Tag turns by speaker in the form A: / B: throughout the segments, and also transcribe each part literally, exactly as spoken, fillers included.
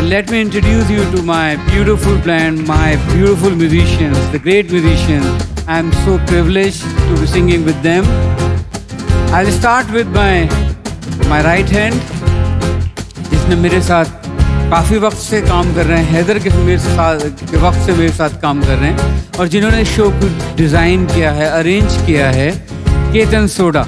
A: And let me introduce you to my beautiful band, my beautiful musicians, the great musicians. I'm so privileged to be singing with them. I'll start with my my right hand, जिसने मेरे साथ काफ़ी वक्त से काम कर रहे हैं, हैदर के मेरे साथ के वक्त से मेरे साथ काम कर रहे हैं, और जिन्होंने शो को डिज़ाइन किया है, अरेंज किया है, केतन सोडा।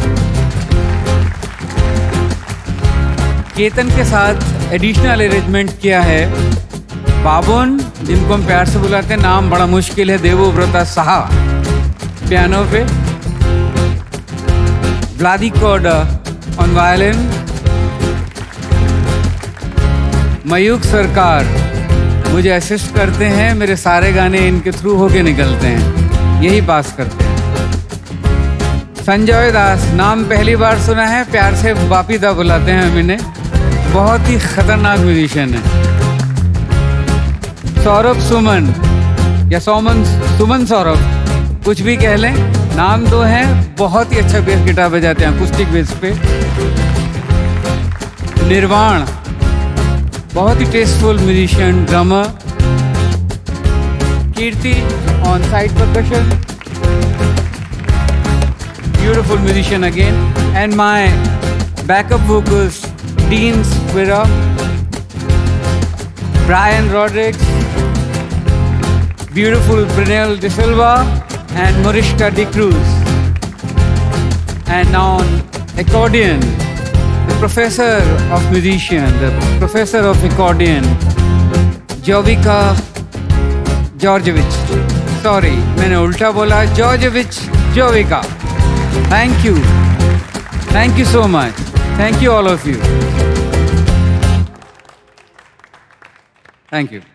A: केतन के साथ एडिशनल अरेंजमेंट किया है बाबुन, जिनको हम प्यार से बुलाते हैं, नाम बड़ा मुश्किल है, देवव्रता साहा पियानो पे, व्लादी कोडा ऑन वायलिन, मयूख सरकार मुझे असिस्ट करते हैं, मेरे सारे गाने इनके थ्रू होके निकलते हैं, यही पास करते हैं। संजय दास नाम पहली बार सुना है, प्यार से बापी दा बुलाते हैं हम इन्हें, बहुत ही खतरनाक म्यूजिशियन है। सौरभ सुमन या सोमन सुमन सौरभ, कुछ भी कह लें, नाम दो हैं, बहुत ही अच्छा बेस गिटार बजाते हैं अकॉस्टिक बेस पे। निर्वाण बहुत ही tasteful musician, drummer. Kirti on side percussion, beautiful musician again. And my backup vocals, Dean Sequeira, Brian Rodricks, beautiful Brinel D'Silva and Mariska de Cruz. And on accordion, the professor of musician, the professor of accordion, Jovica Georgievich. Sorry, मैंने उल्टा बोला, Georgievich Jovica. Thank you. Thank you so much. Thank you all of you. Thank you.